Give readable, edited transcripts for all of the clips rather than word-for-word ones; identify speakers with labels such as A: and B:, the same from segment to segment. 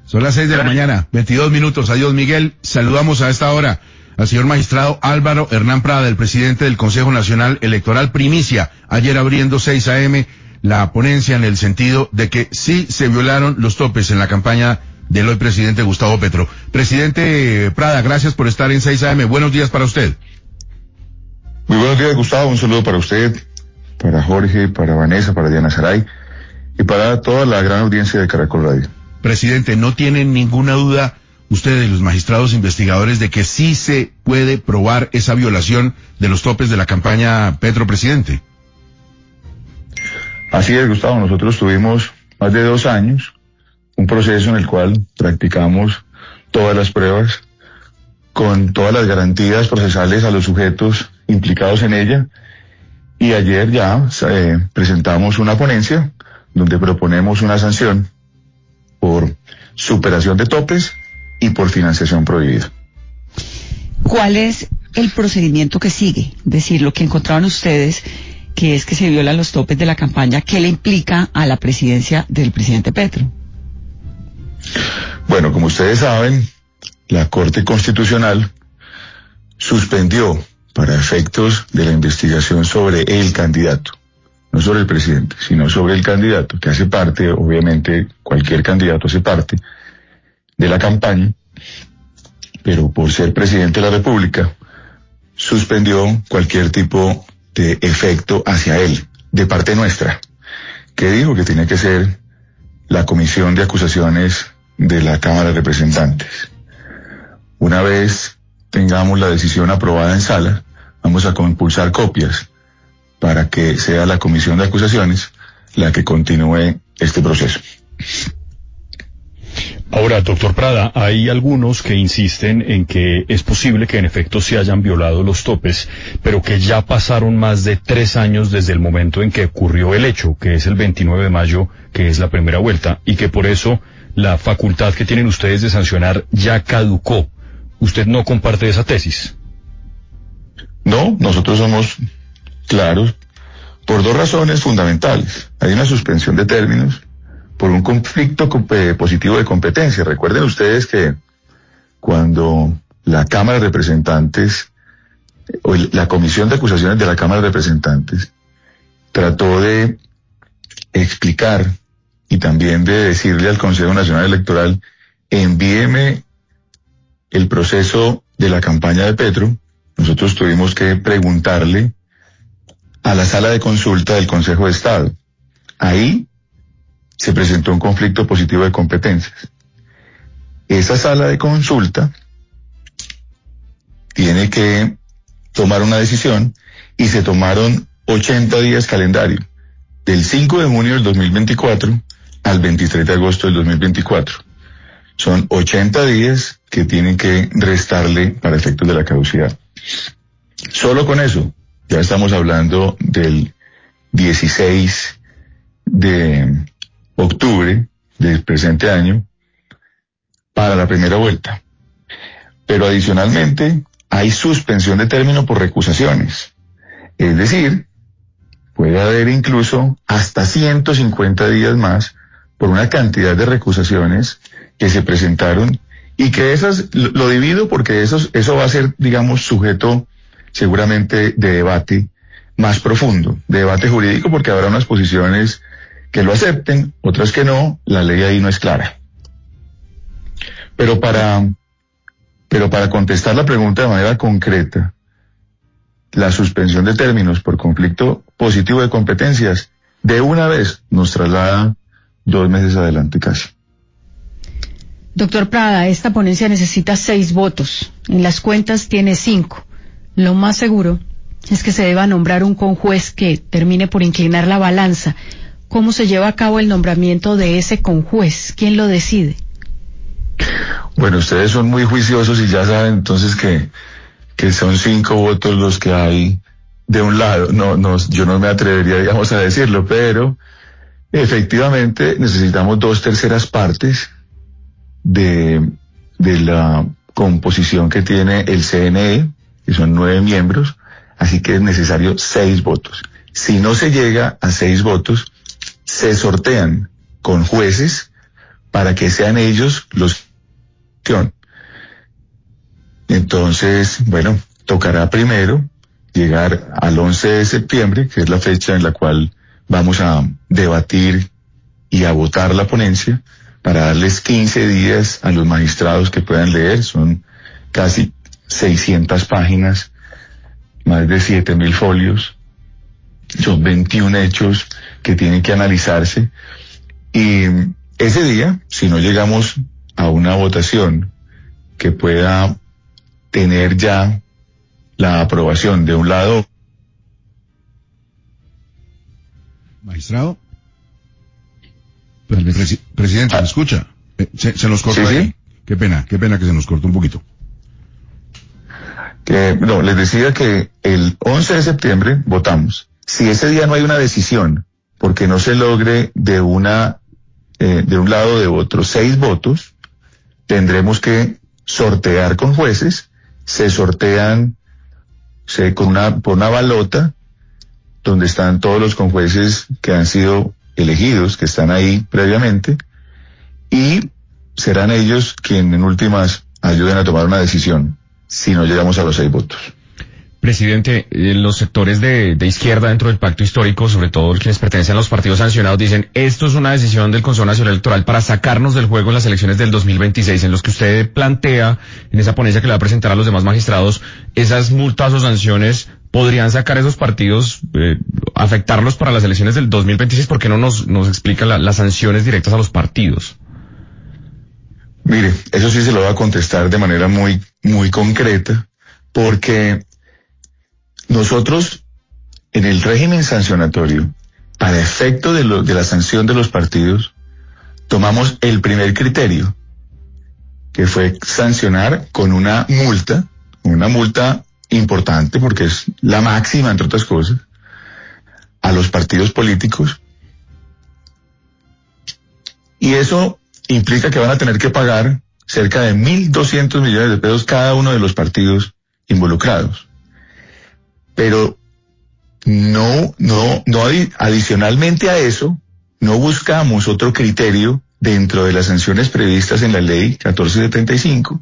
A: Son las 6 de la mañana, 22 minutos. Adiós, Miguel. Saludamos a esta hora al señor magistrado Álvaro Hernán Prada, el presidente del Consejo Nacional Electoral, primicia, ayer abriendo 6 a.m. la ponencia en el sentido de que sí se violaron los topes en la campaña del hoy presidente Gustavo Petro. Presidente Prada, gracias por estar en 6 a.m. Buenos días para usted.
B: Muy buenos días, Gustavo. Un saludo para usted, para Jorge, para Vanessa, para Diana Saray y para toda la gran audiencia de Caracol Radio.
A: Presidente, ¿no tienen ninguna duda ustedes, los magistrados investigadores, de que sí se puede probar esa violación de los topes de la campaña Petro presidente?
B: Así es, Gustavo. Nosotros tuvimos más de 2 años un proceso en el cual practicamos todas las pruebas con todas las garantías procesales a los sujetos implicados en ella, y ayer ya presentamos una ponencia donde proponemos una sanción por superación de topes y por financiación prohibida.
C: ¿Cuál es el procedimiento que sigue? Es decir, lo que encontraron ustedes, que es que se violan los topes de la campaña, ¿qué le implica a la presidencia del presidente Petro?
B: Bueno, como ustedes saben, la Corte Constitucional suspendió, para efectos de la investigación sobre el candidato, no sobre el presidente, sino sobre el candidato, que hace parte, obviamente, cualquier candidato hace parte de la campaña, pero por ser presidente de la República, suspendió cualquier tipo de efecto hacia él, de parte nuestra, que dijo que tenía que ser la Comisión de Acusaciones de la Cámara de Representantes. Una vez tengamos la decisión aprobada en sala, vamos a compulsar copias para que sea la Comisión de Acusaciones la que continúe este proceso.
D: Ahora, doctor Prada, hay algunos que insisten en que es posible que en efecto se hayan violado los topes, pero que ya pasaron más de 3 años desde el momento en que ocurrió el hecho, que es el 29 de mayo, que es la primera vuelta, y que por eso la facultad que tienen ustedes de sancionar ya caducó. ¿Usted no comparte esa tesis?
B: No, nosotros somos claros por 2 razones fundamentales. Hay una suspensión de términos por un conflicto positivo de competencia. Recuerden ustedes que cuando la Cámara de Representantes, o la Comisión de Acusaciones de la Cámara de Representantes, trató de explicar y también de decirle al Consejo Nacional Electoral, envíeme el proceso de la campaña de Petro, nosotros tuvimos que preguntarle a la sala de consulta del Consejo de Estado. Ahí se presentó un conflicto positivo de competencias. Esa sala de consulta tiene que tomar una decisión y se tomaron 80 días calendario, del 5 de junio del 2024 al 23 de agosto del 2024. Son 80 días que tienen que restarle para efectos de la caducidad. Solo con eso, ya estamos hablando del 16 de octubre del presente año para la primera vuelta. Pero adicionalmente hay suspensión de término por recusaciones. Es decir, puede haber incluso hasta 150 días más por una cantidad de recusaciones que se presentaron, y que esas, lo divido porque eso va a ser, digamos, sujeto seguramente de debate más profundo, de debate jurídico, porque habrá unas posiciones que lo acepten, otras que no. La ley ahí no es clara. Pero para contestar la pregunta de manera concreta, la suspensión de términos por conflicto positivo de competencias de una vez nos traslada 2 meses adelante casi.
C: Doctor Prada, esta ponencia necesita 6 votos. En las cuentas tiene 5. Lo más seguro es que se deba nombrar un conjuez que termine por inclinar la balanza. ¿Cómo se lleva a cabo el nombramiento de ese conjuez? ¿Quién lo decide?
B: Bueno, ustedes son muy juiciosos y ya saben entonces que son 5 votos los que hay de un lado. No, yo no me atrevería, digamos, a decirlo, pero efectivamente necesitamos 2/3 partes de la composición que tiene el CNE, que son 9 miembros, así que es necesario 6 votos. Si no se llega a 6 votos, se sortean con jueces para que sean ellos los que... Entonces, bueno, tocará primero llegar al 11 de septiembre, que es la fecha en la cual vamos a debatir y a votar la ponencia, para darles 15 días a los magistrados que puedan leer. Son casi 600 páginas, más de 7.000 folios, son 21 hechos que tienen que analizarse, y ese día, si no llegamos a una votación que pueda tener ya la aprobación de un lado.
A: Magistrado. Presidente, ¿me escucha? Se nos cortó
B: ¿Sí?
A: ahí. Qué pena que se nos cortó un poquito.
B: No, les decía que el 11 de septiembre votamos. Si ese día no hay una decisión, porque no se logre de un lado o de otro 6 votos, tendremos que sortear con jueces. Se sortean por una balota, donde están todos los conjueces que han sido elegidos, que están ahí previamente, y serán ellos quienes en últimas ayuden a tomar una decisión, si no llegamos a los 6 votos.
E: Presidente, los sectores de izquierda dentro del pacto histórico, sobre todo quienes pertenecen a los partidos sancionados, dicen, esto es una decisión del Consejo Nacional Electoral para sacarnos del juego en las elecciones del 2026, en los que usted plantea, en esa ponencia que le va a presentar a los demás magistrados, esas multas o sanciones podrían sacar esos partidos, afectarlos para las elecciones del 2026, ¿por qué no nos explica las sanciones directas a los partidos?
B: Mire, eso sí se lo voy a contestar de manera muy, muy concreta, porque nosotros, en el régimen sancionatorio, para efecto de la sanción de los partidos, tomamos el primer criterio, que fue sancionar con una multa importante, porque es la máxima, entre otras cosas, a los partidos políticos. Y eso implica que van a tener que pagar cerca de 1.200 millones de pesos cada uno de los partidos involucrados. Pero no adicionalmente a eso, no buscamos otro criterio dentro de las sanciones previstas en la ley 1475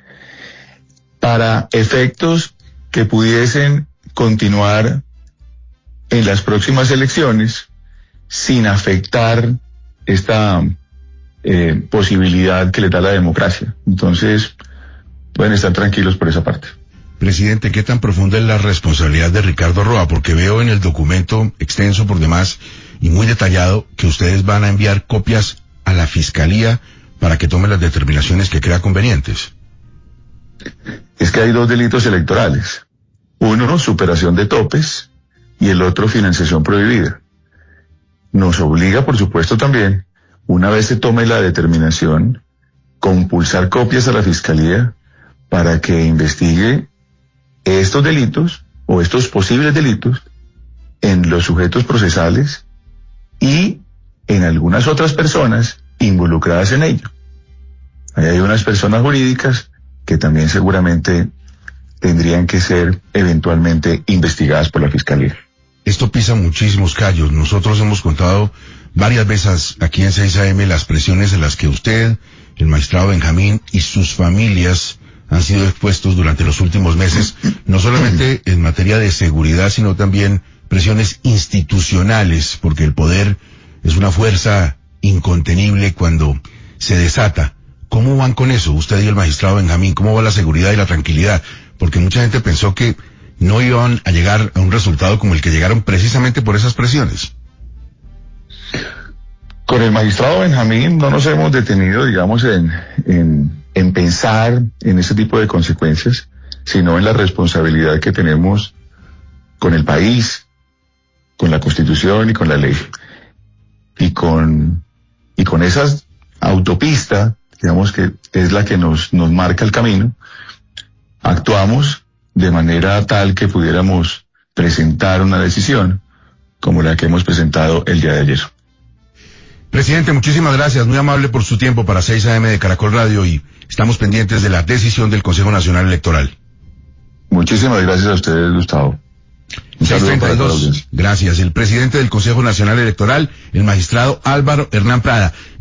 B: para efectos que pudiesen continuar en las próximas elecciones sin afectar esta posibilidad que le da la democracia. Entonces, pueden estar tranquilos por esa parte.
A: Presidente, ¿qué tan profunda es la responsabilidad de Ricardo Roa? Porque veo en el documento extenso por demás y muy detallado que ustedes van a enviar copias a la Fiscalía para que tome las determinaciones que crea convenientes.
B: Es que hay 2 delitos electorales. Uno, superación de topes, y el otro, financiación prohibida. Nos obliga, por supuesto, también, una vez se tome la determinación, compulsar copias a la Fiscalía para que investigue estos delitos o estos posibles delitos en los sujetos procesales y en algunas otras personas involucradas en ello. Ahí hay unas personas jurídicas que también seguramente tendrían que ser eventualmente investigadas por la Fiscalía.
A: Esto pisa muchísimos callos. Nosotros hemos contado varias veces aquí en 6 AM las presiones en las que usted, el magistrado Benjamín y sus familias han sido expuestos durante los últimos meses, no solamente en materia de seguridad, sino también presiones institucionales, porque el poder es una fuerza incontenible cuando se desata. ¿Cómo van con eso, usted y el magistrado Benjamín? ¿Cómo va la seguridad y la tranquilidad? Porque mucha gente pensó que no iban a llegar a un resultado como el que llegaron precisamente por esas presiones.
B: Con el magistrado Benjamín no nos hemos detenido, digamos, en pensar en ese tipo de consecuencias, sino en la responsabilidad que tenemos con el país, con la Constitución y con la ley. Y con esa autopista, digamos, que es la que nos marca el camino, actuamos de manera tal que pudiéramos presentar una decisión como la que hemos presentado el día de ayer.
A: Presidente, muchísimas gracias, muy amable por su tiempo para 6 AM de Caracol Radio, y estamos pendientes de la decisión del Consejo Nacional Electoral.
B: Muchísimas gracias a ustedes, Gustavo.
A: 6:32. Gracias. El presidente del Consejo Nacional Electoral, el magistrado Álvaro Hernán Prada.